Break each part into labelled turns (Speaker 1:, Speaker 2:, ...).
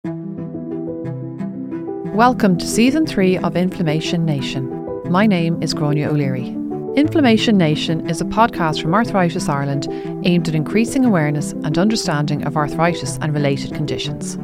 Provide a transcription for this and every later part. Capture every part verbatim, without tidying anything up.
Speaker 1: Welcome to Season three of Inflammation Nation. My name is Gráinne O'Leary. Inflammation Nation is a podcast from Arthritis Ireland aimed at increasing awareness and understanding of arthritis and related conditions.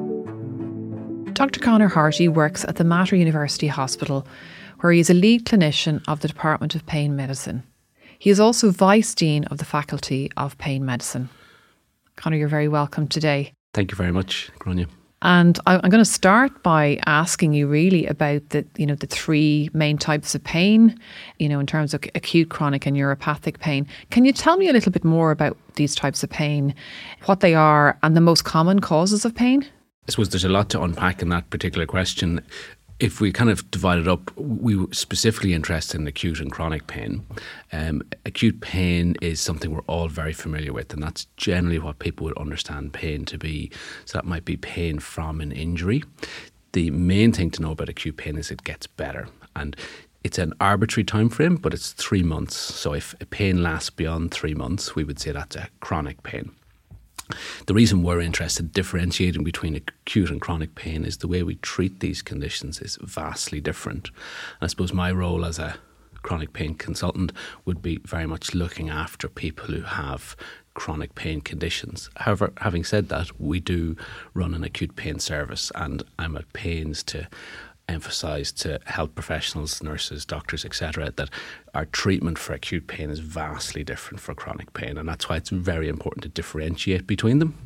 Speaker 1: Doctor Conor Harty works at the Mater University Hospital, where he is a lead clinician of the Department of Pain Medicine. He is also Vice Dean of the Faculty of Pain Medicine. Conor, you're very welcome today.
Speaker 2: Thank you very much, Gráinne.
Speaker 1: And I'm going to start by asking you really about the, you know, the three main types of pain, you know, in terms of acute, chronic and neuropathic pain. Can you tell me a little bit more about these types of pain, what they are and the most common causes of pain?
Speaker 2: I suppose there's a lot to unpack in that particular question. If we kind of divide it up, we were specifically interested in acute and chronic pain. Um, acute pain is something we're all very familiar with, and that's generally what people would understand pain to be. So that might be pain from an injury. The main thing to know about acute pain is it gets better, and it's an arbitrary time frame, but it's three months. So if a pain lasts beyond three months, we would say that's a chronic pain. The reason we're interested in differentiating between acute and chronic pain is the way we treat these conditions is vastly different. And I suppose my role as a chronic pain consultant would be very much looking after people who have chronic pain conditions. However, having said that, we do run an acute pain service, and I'm at pains to emphasise to health professionals, nurses, doctors, et cetera, that our treatment for acute pain is vastly different for chronic pain, and that's why it's very important to differentiate between them.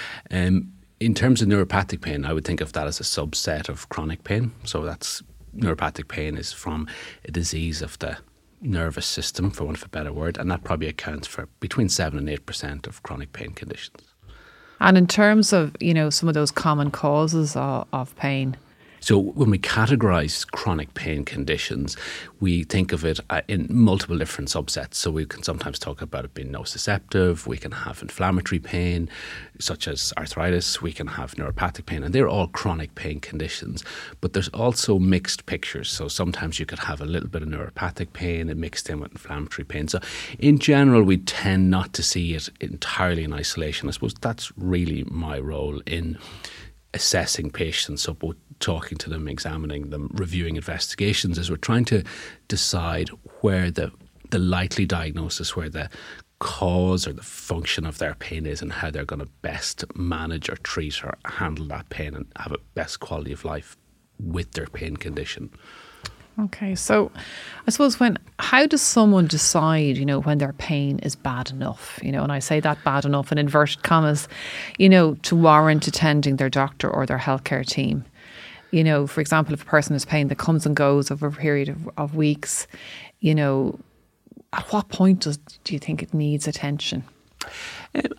Speaker 2: Um, in terms of neuropathic pain, I would think of that as a subset of chronic pain. So that's neuropathic pain is from a disease of the nervous system, for want of a better word, and that probably accounts for between seven and eight percent of chronic pain conditions.
Speaker 1: And in terms of, you know, some of those common causes of, of pain.
Speaker 2: So when we categorise chronic pain conditions, we think of it in multiple different subsets. So we can sometimes talk about it being nociceptive, we can have inflammatory pain, such as arthritis, we can have neuropathic pain, and they're all chronic pain conditions. But there's also mixed pictures. So sometimes you could have a little bit of neuropathic pain and mixed in with inflammatory pain. So in general, we tend not to see it entirely in isolation. I suppose that's really my role in assessing patients, so both talking to them, examining them, reviewing investigations, as we're trying to decide where the the likely diagnosis, where the cause or the function of their pain is, and how they're going to best manage or treat or handle that pain and have a best quality of life with their pain condition.
Speaker 1: Okay, so I suppose when, how does someone decide, you know, when their pain is bad enough, you know, and I say that bad enough in inverted commas, you know, to warrant attending their doctor or their healthcare team? You know, for example, if a person has pain that comes and goes over a period of, of weeks, you know, at what point does do you think it needs attention?
Speaker 2: Um,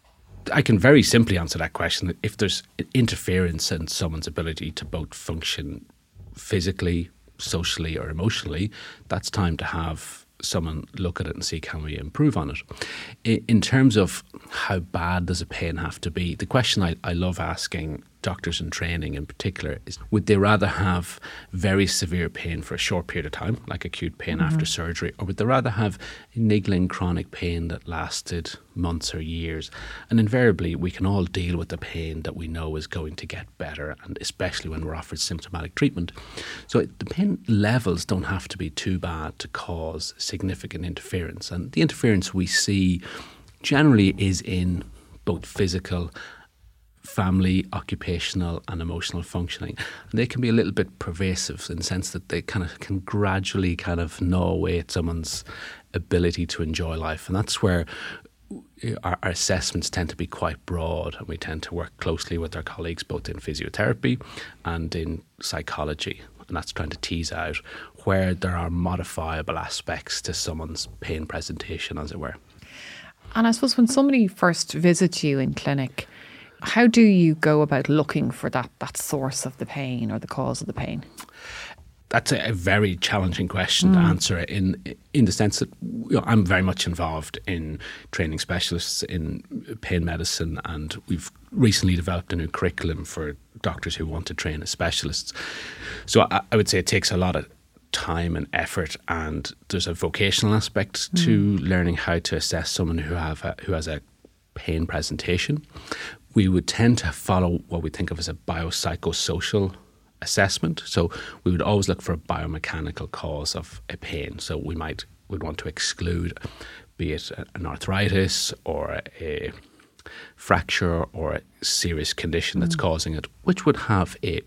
Speaker 2: I can very simply answer that question. If there's interference in someone's ability to both function physically, socially or emotionally, that's time to have someone look at it and see, can we improve on it? In terms of how bad does a pain have to be, the question I, I love asking doctors in training in particular is, would they rather have very severe pain for a short period of time, like acute pain mm-hmm. after surgery, or would they rather have niggling chronic pain that lasted months or years? And invariably, we can all deal with the pain that we know is going to get better, and especially when we're offered symptomatic treatment. So the pain levels don't have to be too bad to cause significant interference. And the interference we see generally is in both physical, family, occupational and emotional functioning. And they can be a little bit pervasive in the sense that they kind of can gradually kind of gnaw away at someone's ability to enjoy life. And that's where our, our assessments tend to be quite broad, and we tend to work closely with our colleagues both in physiotherapy and in psychology. And that's trying to tease out where there are modifiable aspects to someone's pain presentation, as it were.
Speaker 1: And I suppose when somebody first visits you in clinic, how do you go about looking for that that source of the pain or the cause of the pain?
Speaker 2: That's a, a very challenging question mm. to answer in in the sense that, you know, I'm very much involved in training specialists in pain medicine, and we've recently developed a new curriculum for doctors who want to train as specialists. So I, I would say it takes a lot of time and effort, and there's a vocational aspect mm. to learning how to assess someone who have a, who has a pain presentation. we would tend to follow what we think of as a biopsychosocial assessment. So we would always look for a biomechanical cause of a pain. So we might would want to exclude, be it an arthritis or a fracture or a serious condition that's mm. causing it, which would have a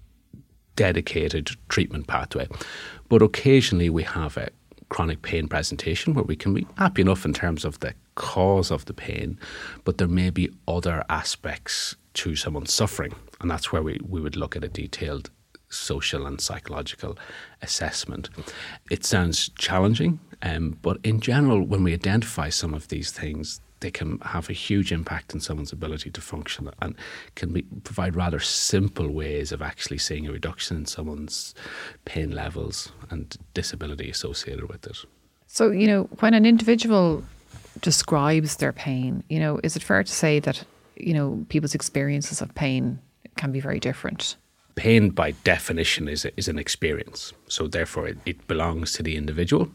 Speaker 2: dedicated treatment pathway. But occasionally we have a chronic pain presentation where we can be happy enough in terms of the cause of the pain, but there may be other aspects to someone's suffering, and that's where we, we would look at a detailed social and psychological assessment. It sounds challenging, um, but in general, when we identify some of these things, they can have a huge impact on someone's ability to function and can be, provide rather simple ways of actually seeing a reduction in someone's pain levels and disability associated with it.
Speaker 1: So, you know, when an individual describes their pain, you know, is it fair to say that, you know, people's experiences of pain can be very different?
Speaker 2: Pain, by definition, is a, is an experience. So therefore, it, it belongs to the individual.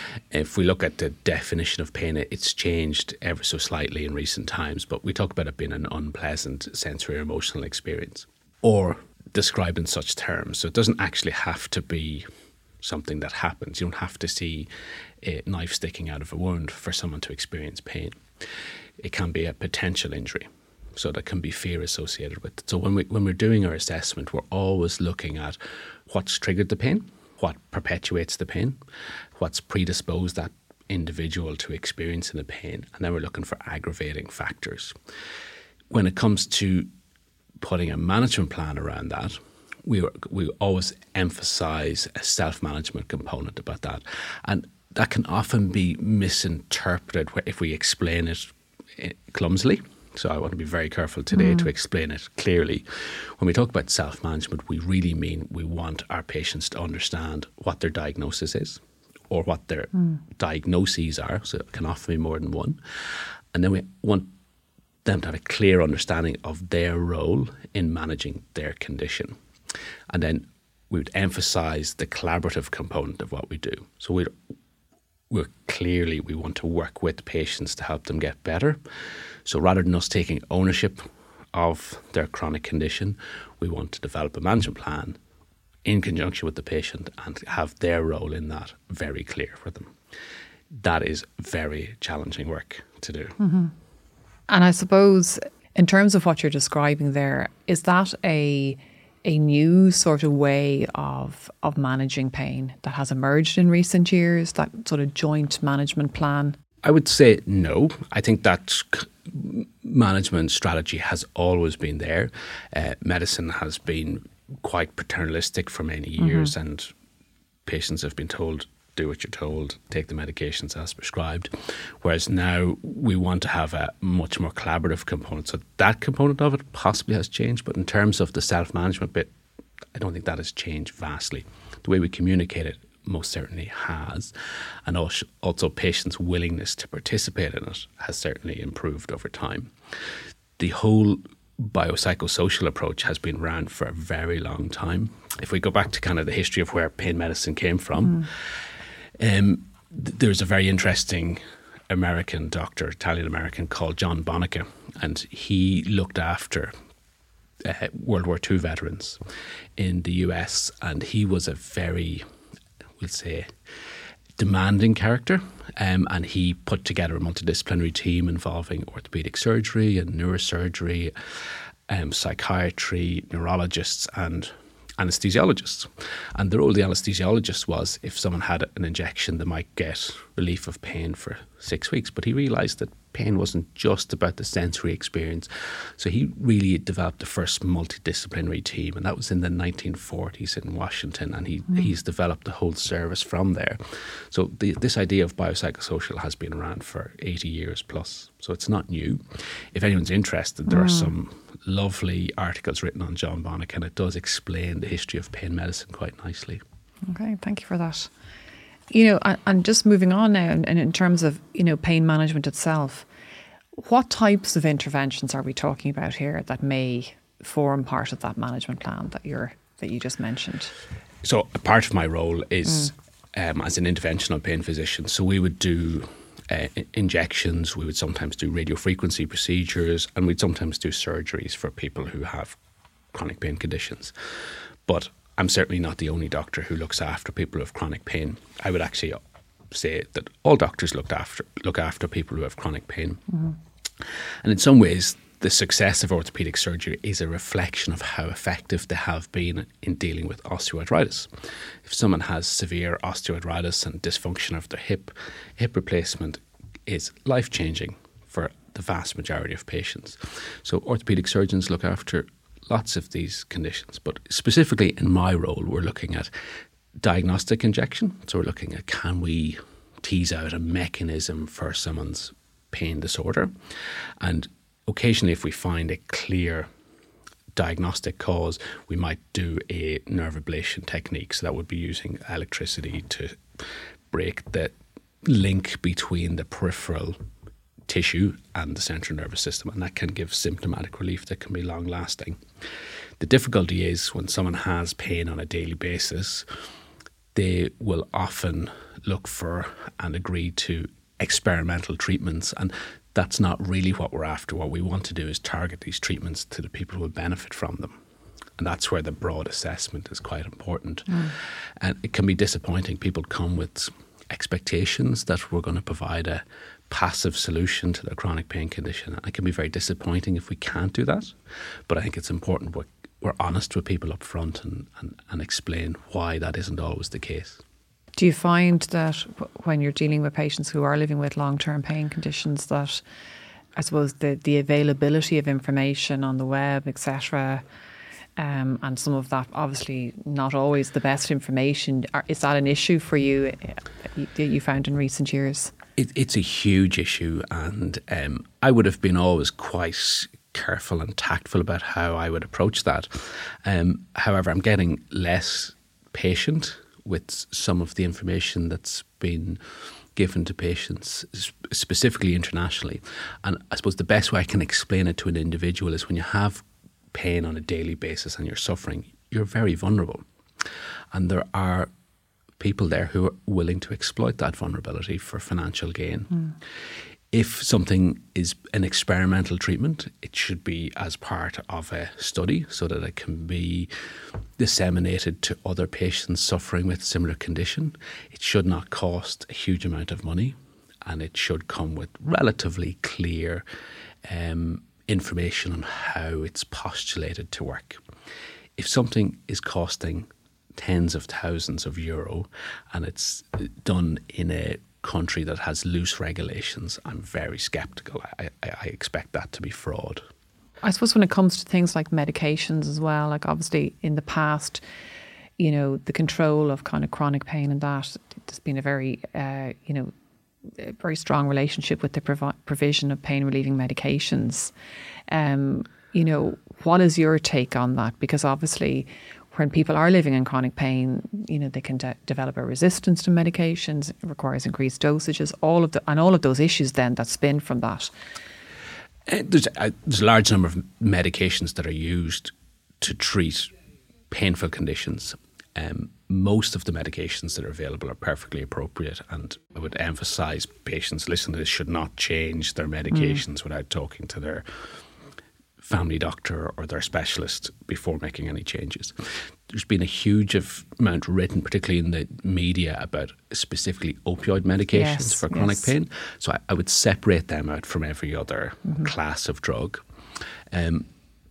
Speaker 2: If we look at the definition of pain, it's changed ever so slightly in recent times, but we talk about it being an unpleasant sensory or emotional experience, or described in such terms. So it doesn't actually have to be something that happens. You don't have to see a knife sticking out of a wound for someone to experience pain. It can be a potential injury. So there can be fear associated with it. So when, we, when we're doing our assessment, we're always looking at what's triggered the pain, what perpetuates the pain, what's predisposed that individual to experiencing the pain, and then we're looking for aggravating factors. When it comes to putting a management plan around that, we, we always emphasise a self-management component about that. And that can often be misinterpreted if we explain it clumsily. So I want to be very careful today mm. to explain it clearly. When we talk about self-management, we really mean we want our patients to understand what their diagnosis is or what their mm. diagnoses are. So it can often be more than one. And then we want them to have a clear understanding of their role in managing their condition. And then we would emphasise the collaborative component of what we do. So we're, we're clearly, we want to work with patients to help them get better. So rather than us taking ownership of their chronic condition, we want to develop a management plan in conjunction with the patient and have their role in that very clear for them. That is very challenging work to do.
Speaker 1: Mm-hmm. And I suppose in terms of what you're describing there, is that a a new sort of way of of managing pain that has emerged in recent years, that sort of joint management plan?
Speaker 2: I would say no. I think that management strategy has always been there. Uh, medicine has been quite paternalistic for many years, mm-hmm. and patients have been told, do what you're told, take the medications as prescribed. Whereas now we want to have a much more collaborative component. So that component of it possibly has changed, but in terms of the self-management bit, I don't think that has changed vastly. The way we communicate it most certainly has, and also patients' willingness to participate in it has certainly improved over time. The whole biopsychosocial approach has been around for a very long time. If we go back to kind of the history of where pain medicine came from, mm. um, th- there's a very interesting American doctor, Italian-American, called John Bonica, and he looked after uh, World War Two veterans in the U S, and he was a very, we'll say, demanding character, um, and he put together a multidisciplinary team involving orthopedic surgery and neurosurgery, um, psychiatry, neurologists and anesthesiologists. And the role of the anesthesiologist was, if someone had an injection, they might get relief of pain for six weeks. But he realised that pain wasn't just about the sensory experience. So he really developed the first multidisciplinary team, and that was in the nineteen forties in Washington, and he, mm. he's developed the whole service from there. So the, this idea of biopsychosocial has been around for eighty years plus, so it's not new. If anyone's interested, there mm. are some lovely articles written on John Bonica, and it does explain the history of pain medicine quite nicely.
Speaker 1: Okay, thank you for that. You know, and, and just moving on now, and, and in terms of, you know, pain management itself, what types of interventions are we talking about here that may form part of that management plan that you're that you just mentioned?
Speaker 2: So a part of my role is mm. um, as an interventional pain physician. So we would do uh, injections, we would sometimes do radiofrequency procedures, and we'd sometimes do surgeries for people who have chronic pain conditions. But I'm certainly not the only doctor who looks after people who have chronic pain. I would actually say that all doctors look after look after people who have chronic pain. Mm-hmm. And in some ways, the success of orthopaedic surgery is a reflection of how effective they have been in dealing with osteoarthritis. If someone has severe osteoarthritis and dysfunction of their hip, hip replacement is life-changing for the vast majority of patients. So orthopaedic surgeons look after lots of these conditions, but specifically in my role, we're looking at diagnostic injection. So we're looking at, can we tease out a mechanism for someone's pain disorder? And occasionally, if we find a clear diagnostic cause, we might do a nerve ablation technique. So that would be using electricity to break the link between the peripheral tissue and the central nervous system, and that can give symptomatic relief that can be long lasting. The difficulty is when someone has pain on a daily basis, they will often look for and agree to experimental treatments, and that's not really what we're after. What we want to do is target these treatments to the people who will benefit from them. And that's where the broad assessment is quite important. Mm. And it can be disappointing. People come with expectations that we're going to provide a passive solution to their chronic pain condition. And it can be very disappointing if we can't do that. But I think it's important we're, we're honest with people up front and, and, and explain why that isn't always the case.
Speaker 1: Do you find that when you're dealing with patients who are living with long-term pain conditions that, I suppose, the, the availability of information on the web, et cetera, um, and some of that obviously not always the best information, are, is that an issue for you that you found in recent years?
Speaker 2: It, it's a huge issue, and um, I would have been always quite careful and tactful about how I would approach that. Um, however, I'm getting less patient with some of the information that's been given to patients, specifically internationally. And I suppose the best way I can explain it to an individual is when you have pain on a daily basis and you're suffering, you're very vulnerable. And there are people there who are willing to exploit that vulnerability for financial gain. Mm. If something is an experimental treatment, it should be as part of a study so that it can be disseminated to other patients suffering with similar condition. It should not cost a huge amount of money, and it should come with relatively clear um, information on how it's postulated to work. If something is costing tens of thousands of euro and it's done in a country that has loose regulations, I'm very sceptical. I, I, I expect that to be fraud.
Speaker 1: I suppose when it comes to things like medications as well, like obviously in the past, you know, the control of kind of chronic pain and that, there's been a very, uh, you know, a very strong relationship with the provi- provision of pain relieving medications. Um, you know, what is your take on that? Because obviously when people are living in chronic pain, you know, they can de- develop a resistance to medications. It requires increased dosages, all of the, and all of those issues then that spin from that.
Speaker 2: Uh, there's, a, there's a large number of medications that are used to treat painful conditions. Um, most of the medications that are available are perfectly appropriate, and I would emphasise patients listening to this should not change their medications mm. without talking to their family doctor or their specialist before making any changes. There's been a huge amount written, particularly in the media, about specifically opioid medications yes, for chronic yes. pain. So I, I would separate them out from every other mm-hmm. class of drug. Um,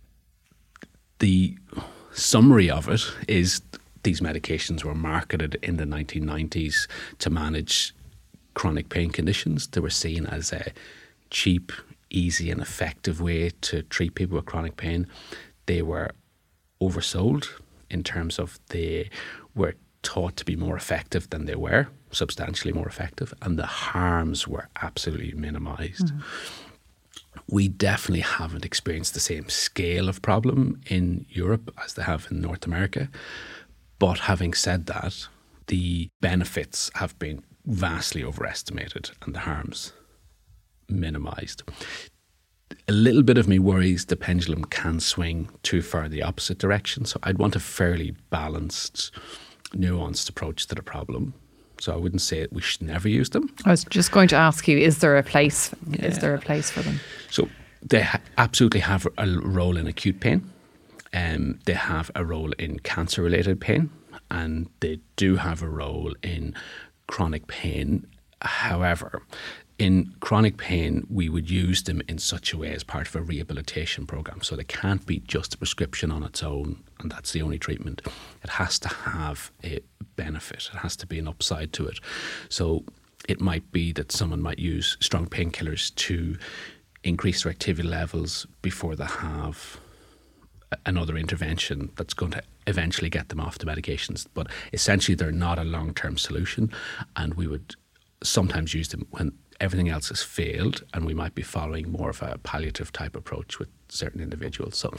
Speaker 2: the summary of it is these medications were marketed in the nineteen nineties to manage chronic pain conditions. They were seen as a cheap, easy and effective way to treat people with chronic pain. They were oversold in terms of they were taught to be more effective than they were, substantially more effective, and the harms were absolutely minimised. Mm-hmm. We definitely haven't experienced the same scale of problem in Europe as they have in North America. But having said that, the benefits have been vastly overestimated and the harms minimised. A little bit of me worries the pendulum can swing too far the opposite direction. So I'd want a fairly balanced, nuanced approach to the problem. So I wouldn't say we should never use them.
Speaker 1: I was just going to ask you, is there a place?
Speaker 2: Yeah.
Speaker 1: Is there a place for them?
Speaker 2: So they ha- absolutely have a role in acute pain. Um, they have a role in cancer-related pain, and they do have a role in chronic pain. However, in chronic pain, we would use them in such a way as part of a rehabilitation program. So they can't be just a prescription on its own, and that's the only treatment. It has to have a benefit. It has to be an upside to it. So it might be that someone might use strong painkillers to increase their activity levels before they have another intervention that's going to eventually get them off the medications. But essentially, they're not a long-term solution, and we would sometimes use them when everything else has failed, and we might be following more of a palliative type approach with certain individuals. So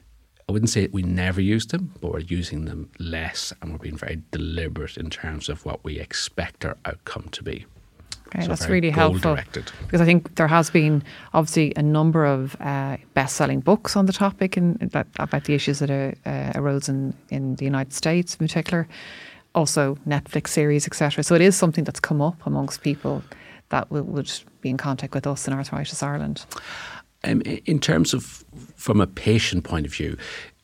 Speaker 2: I wouldn't say we never use them, but we're using them less, and we're being very deliberate in terms of what we expect our outcome to be.
Speaker 1: Okay,
Speaker 2: so
Speaker 1: that's really helpful, because I think there has been obviously a number of uh, best-selling books on the topic and that, about the issues that are, uh, arose in, in the United States in particular, also Netflix series, et cetera. So it is something that's come up amongst people that w- would be in contact with us in Arthritis Ireland.
Speaker 2: Um, in terms of, from a patient point of view,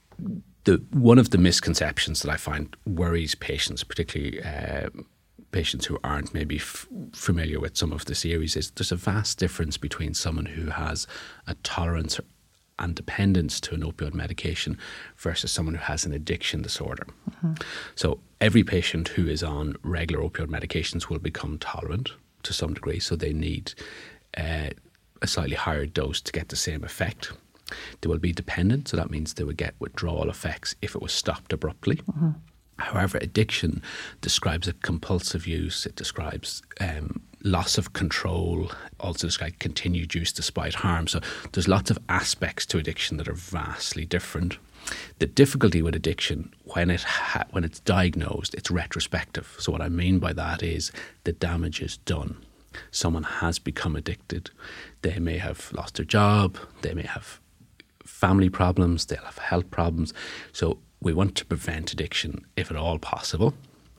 Speaker 2: the one of the misconceptions that I find worries patients, particularly uh, patients who aren't maybe f- familiar with some of the series, is there's a vast difference between someone who has a tolerance and dependence to an opioid medication versus someone who has an addiction disorder. Mm-hmm. So every patient who is on regular opioid medications will become tolerant to some degree, so they need uh, a slightly higher dose to get the same effect. They will be dependent, so that means they would get withdrawal effects if it was stopped abruptly. Mm-hmm. However, addiction describes a compulsive use. It describes um, loss of control, also describes continued use despite harm. So there's lots of aspects to addiction that are vastly different. The difficulty with addiction, when it ha- when it's diagnosed, it's retrospective. So what I mean by that is the damage is done. Someone has become addicted. They may have lost their job. They may have family problems. They'll have health problems. So we want to prevent addiction if at all possible,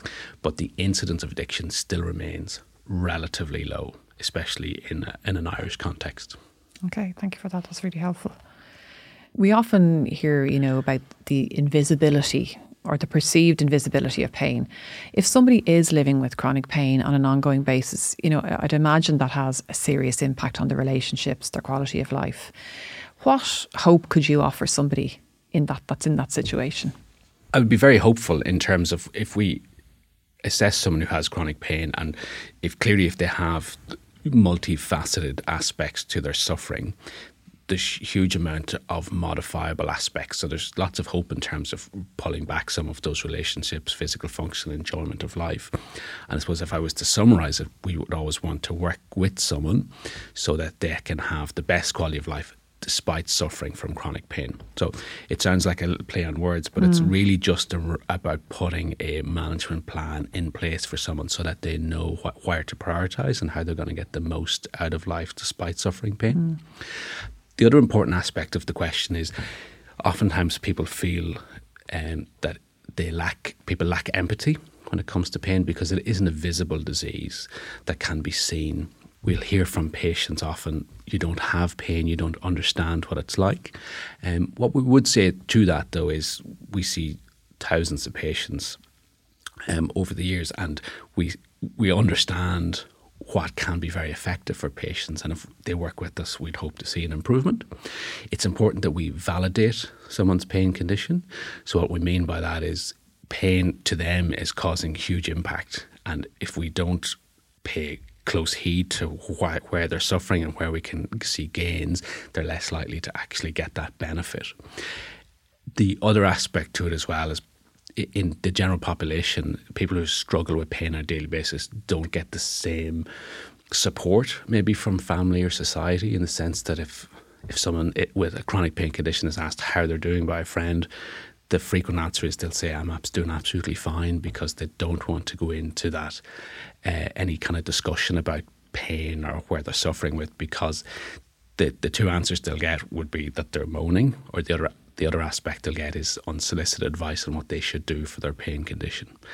Speaker 2: but the incidence of addiction still remains relatively low, especially in a, in an Irish context.
Speaker 1: Okay, thank you for that. That's really helpful. We often hear, you know, about the invisibility or the perceived invisibility of pain. If somebody is living with chronic pain on an ongoing basis, you know, I'd imagine that has a serious impact on their relationships, their quality of life. What hope could you offer somebody in that that's in that situation?
Speaker 2: I would be very hopeful in terms of if we assess someone who has chronic pain, and if clearly if they have multifaceted aspects to their suffering, there's huge amount of modifiable aspects. So there's lots of hope in terms of pulling back some of those relationships, physical function, enjoyment of life. And I suppose if I was to summarise it, we would always want to work with someone so that they can have the best quality of life despite suffering from chronic pain. So it sounds like a little play on words, but mm. it's really just a, about putting a management plan in place for someone so that they know what, where to prioritise and how they're going to get the most out of life despite suffering pain. Mm. The other important aspect of the question is oftentimes people feel um, that they lack, people lack empathy when it comes to pain because it isn't a visible disease that can be seen. We'll hear from patients often, you don't have pain, you don't understand what it's like. Um, what we would say to that, though, is we see thousands of patients um, over the years, and we we understand what can be very effective for patients. And if they work with us, we'd hope to see an improvement. It's important that we validate someone's pain condition. So what we mean by that is pain to them is causing huge impact. And if we don't pay close heed to why, where they're suffering and where we can see gains, they're less likely to actually get that benefit. The other aspect to it as well is in the general population, people who struggle with pain on a daily basis don't get the same support maybe from family or society, in the sense that if, if someone with a chronic pain condition is asked how they're doing by a friend, the frequent answer is they'll say, I'm doing absolutely fine, because they don't want to go into that uh, any kind of discussion about pain or where they're suffering with, because the, the two answers they'll get would be that they're moaning, or the other the other aspect they'll get is unsolicited advice on what they should do for their pain condition.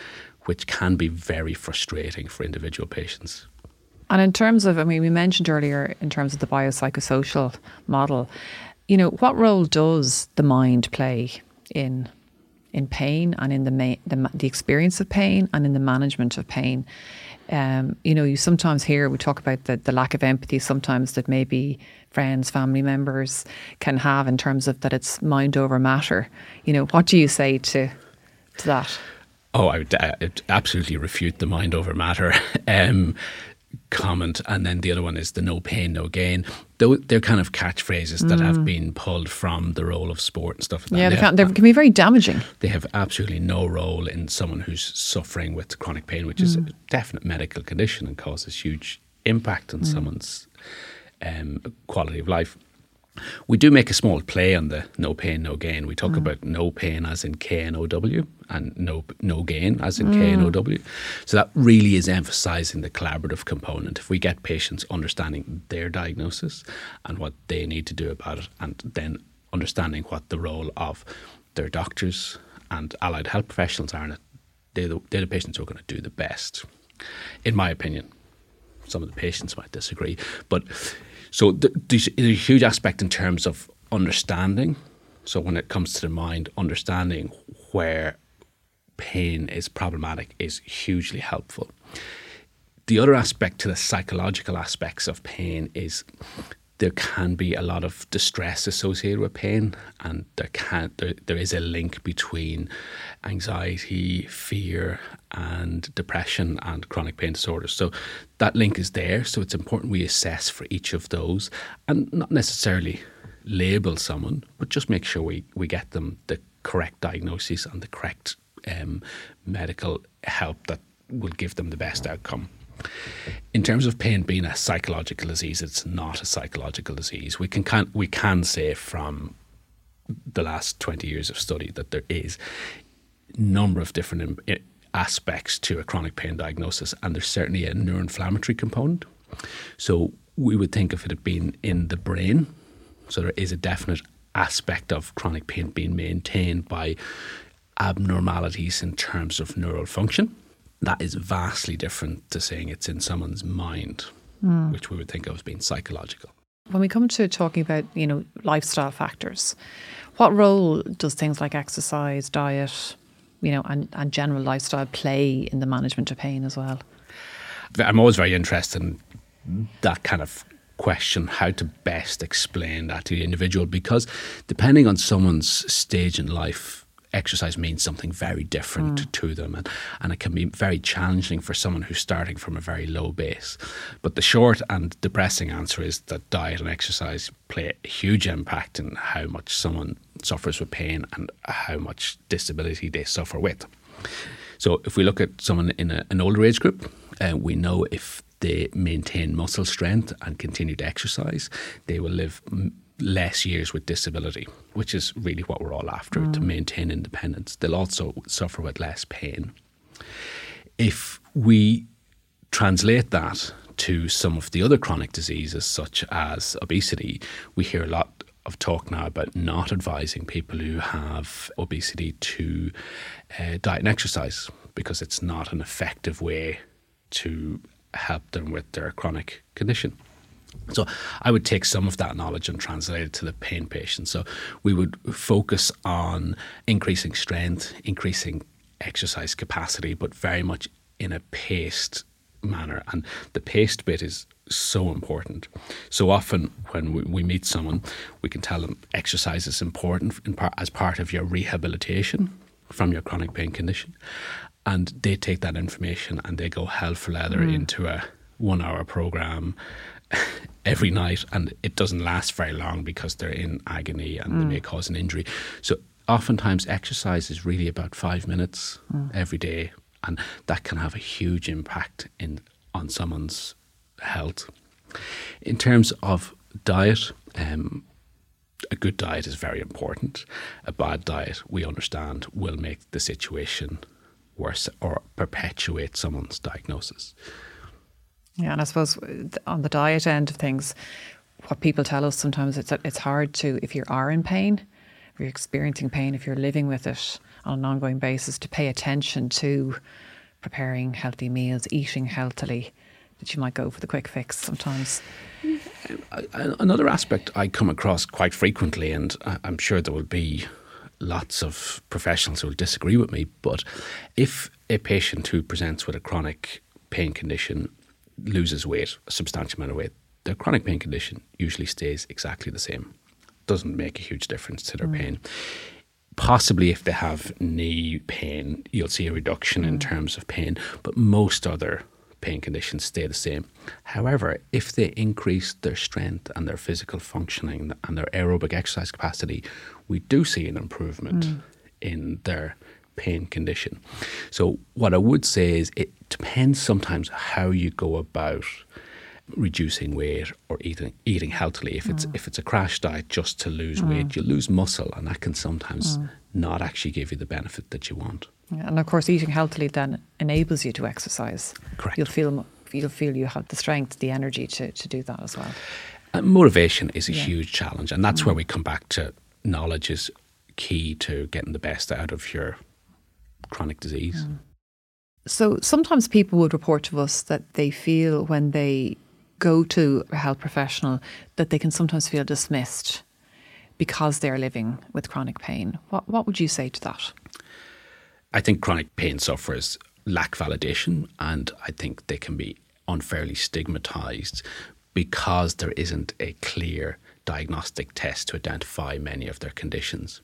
Speaker 2: which can be very frustrating for individual patients.
Speaker 1: And in terms of, I mean, we mentioned earlier in terms of the biopsychosocial model, you know, what role does the mind play in in pain and in the, ma- the the experience of pain and in the management of pain? Um, you know, you sometimes hear, we talk about the, the lack of empathy sometimes that maybe friends, family members can have in terms of that it's mind over matter. You know, what do you say to to that?
Speaker 2: Oh, I would, I would absolutely refute the mind over matter um, comment. And then the other one is the no pain, no gain. Though they're kind of catchphrases that mm. have been pulled from the role of sport and stuff like
Speaker 1: yeah,
Speaker 2: that.
Speaker 1: Yeah, they, they, they can be very damaging.
Speaker 2: They have absolutely no role in someone who's suffering with chronic pain, which mm. is a definite medical condition and causes huge impact on mm. someone's um, quality of life. We do make a small play on the no pain, no gain. We talk mm. about no pain as in K N O W and no no gain as in mm. K N O W. So that really is emphasising the collaborative component. If we get patients understanding their diagnosis and what they need to do about it, and then understanding what the role of their doctors and allied health professionals are in it, they're the, they're the patients who are going to do the best, in my opinion. Some of the patients might disagree, but so there's a huge aspect in terms of understanding. So when it comes to the mind, understanding where pain is problematic is hugely helpful. The other aspect to the psychological aspects of pain is there can be a lot of distress associated with pain, and there can there, there is a link between anxiety, fear, and depression and chronic pain disorders. So that link is there. So it's important we assess for each of those and not necessarily label someone, but just make sure we, we get them the correct diagnosis and the correct um, medical help that will give them the best outcome. In terms of pain being a psychological disease, it's not a psychological disease. We can, can we can say from the last twenty years of study that there is a number of different aspects to a chronic pain diagnosis, and there's certainly a neuroinflammatory component. So we would think of it being in the brain. So there is a definite aspect of chronic pain being maintained by abnormalities in terms of neural function. That is vastly different to saying it's in someone's mind, mm. which we would think of as being psychological.
Speaker 1: When we come to talking about, you know, lifestyle factors, what role does things like exercise, diet, you know, and, and general lifestyle play in the management of pain as well?
Speaker 2: I'm always very interested in that kind of question, how to best explain that to the individual, because depending on someone's stage in life, exercise means something very different mm. to them, and, and it can be very challenging for someone who's starting from a very low base. But the short and depressing answer is that diet and exercise play a huge impact in how much someone suffers with pain and how much disability they suffer with. So if we look at someone in a, an older age group, uh, we know if they maintain muscle strength and continue to exercise, they will live m- less years with disability, which is really what we're all after, mm. to maintain independence. They'll also suffer with less pain. If we translate that to some of the other chronic diseases, such as obesity, we hear a lot of talk now about not advising people who have obesity to uh, diet and exercise, because it's not an effective way to help them with their chronic condition. So I would take some of that knowledge and translate it to the pain patient. So we would focus on increasing strength, increasing exercise capacity, but very much in a paced manner. And the paced bit is so important. So often when we, we meet someone, we can tell them exercise is important in part, as part of your rehabilitation from your chronic pain condition. And they take that information and they go hell for leather mm. into a one hour program every night, and it doesn't last very long because they're in agony and mm. they may cause an injury. So oftentimes exercise is really about five minutes mm. every day, and that can have a huge impact in on someone's health. In terms of diet, um, a good diet is very important. A bad diet, we understand, will make the situation worse or perpetuate someone's diagnosis.
Speaker 1: Yeah, and I suppose on the diet end of things, what people tell us sometimes, it's it's hard to, if you are in pain, if you're experiencing pain, if you're living with it on an ongoing basis, to pay attention to preparing healthy meals, eating healthily, that you might go for the quick fix sometimes?
Speaker 2: Another aspect I come across quite frequently, and I'm sure there will be lots of professionals who will disagree with me, but if a patient who presents with a chronic pain condition loses weight, a substantial amount of weight, their chronic pain condition usually stays exactly the same. Doesn't make a huge difference to their mm. pain. Possibly if they have knee pain, you'll see a reduction mm. in terms of pain, but most other pain conditions stay the same. However, if they increase their strength and their physical functioning and their aerobic exercise capacity, we do see an improvement mm. in their pain condition. So what I would say is it depends sometimes how you go about reducing weight or eating eating healthily. If it's mm. if it's a crash diet just to lose mm. weight, you lose muscle, and that can sometimes mm. not actually give you the benefit that you want.
Speaker 1: Yeah, and of course, eating healthily then enables you to exercise.
Speaker 2: Correct.
Speaker 1: You'll feel you'll feel you have the strength, the energy to to do that as well.
Speaker 2: And motivation is a
Speaker 1: yeah.
Speaker 2: huge challenge, and that's
Speaker 1: mm.
Speaker 2: where we come back to knowledge is key to getting the best out of your chronic disease.
Speaker 1: Mm. So sometimes people would report to us that they feel when they go to a health professional that they can sometimes feel dismissed because they're living with chronic pain. What what would you say to that?
Speaker 2: I think chronic pain sufferers lack validation, and I think they can be unfairly stigmatised because there isn't a clear diagnostic test to identify many of their conditions.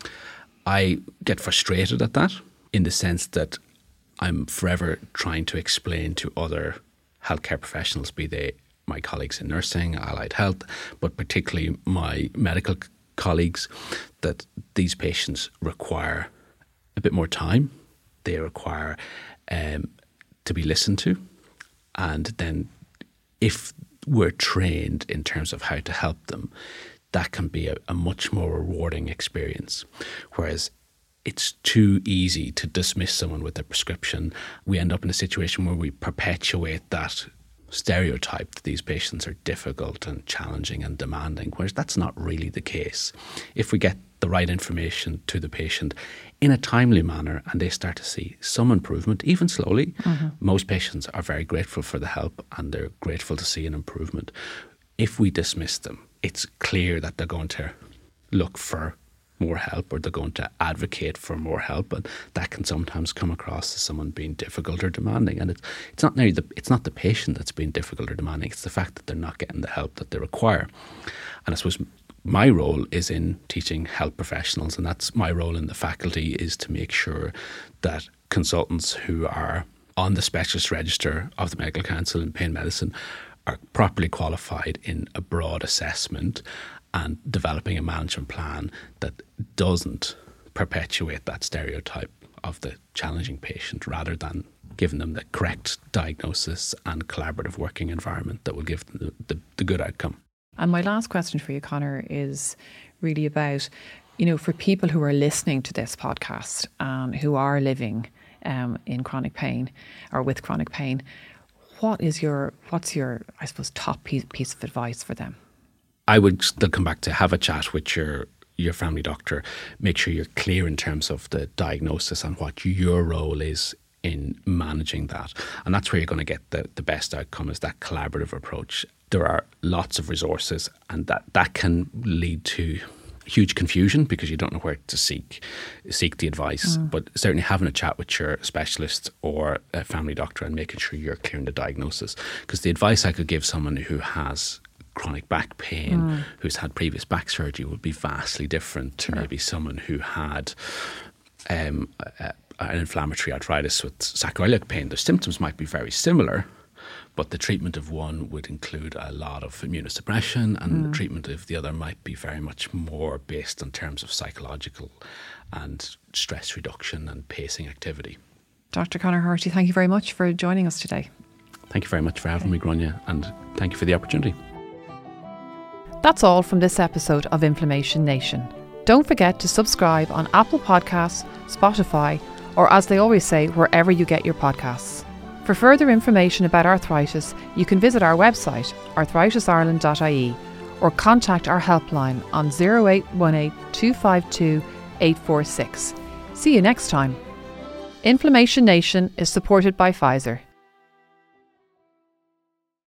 Speaker 2: I get frustrated at that in the sense that I'm forever trying to explain to other healthcare professionals, be they my colleagues in nursing, allied health, but particularly my medical colleagues, that these patients require a bit more time. They require um, to be listened to. And then if we're trained in terms of how to help them, that can be a, a much more rewarding experience. Whereas it's too easy to dismiss someone with a prescription. We end up in a situation where we perpetuate that stereotype that these patients are difficult and challenging and demanding, whereas that's not really the case. If we get the right information to the patient in a timely manner and they start to see some improvement, even slowly, mm-hmm. most patients are very grateful for the help and they're grateful to see an improvement. If we dismiss them, it's clear that they're going to look for more help or they're going to advocate for more help, and that can sometimes come across as someone being difficult or demanding. And it's it's not nearly the it's not the patient that's being difficult or demanding, it's the fact that they're not getting the help that they require. And I suppose my role is in teaching health professionals, and that's my role in the faculty, is to make sure that consultants who are on the specialist register of the Medical Council in pain medicine are properly qualified in a broad assessment and developing a management plan that doesn't perpetuate that stereotype of the challenging patient, rather than giving them the correct diagnosis and collaborative working environment that will give them the, the, the good outcome.
Speaker 1: And my last question for you, Conor, is really about, you know, for people who are listening to this podcast and who are living um, in chronic pain or with chronic pain, what is your, what's your, I suppose, top piece, piece of advice for them?
Speaker 2: I would still come back to have a chat with your your family doctor. Make sure you're clear in terms of the diagnosis and what your role is in managing that. And that's where you're going to get the, the best outcome, is that collaborative approach. There are lots of resources, and that, that can lead to huge confusion because you don't know where to seek seek the advice. Mm. But certainly having a chat with your specialist or a family doctor and making sure you're clear in the diagnosis. Because the advice I could give someone who has chronic back pain, mm. who's had previous back surgery, would be vastly different to sure. maybe someone who had um, a, an inflammatory arthritis with sacroiliac pain. The symptoms might be very similar, but the treatment of one would include a lot of immunosuppression, and mm. the treatment of the other might be very much more based in terms of psychological and stress reduction and pacing activity.
Speaker 1: Doctor Conor Horty, thank you very much for joining us today.
Speaker 2: Thank you very much for having okay. me, Grania, and thank you for the opportunity.
Speaker 1: That's all from this episode of Inflammation Nation. Don't forget to subscribe on Apple Podcasts, Spotify, or as they always say, wherever you get your podcasts. For further information about arthritis, you can visit our website, arthritis ireland dot I E, or contact our helpline on zero eight one eight, two five two, eight four six. See you next time. Inflammation Nation is supported by Pfizer.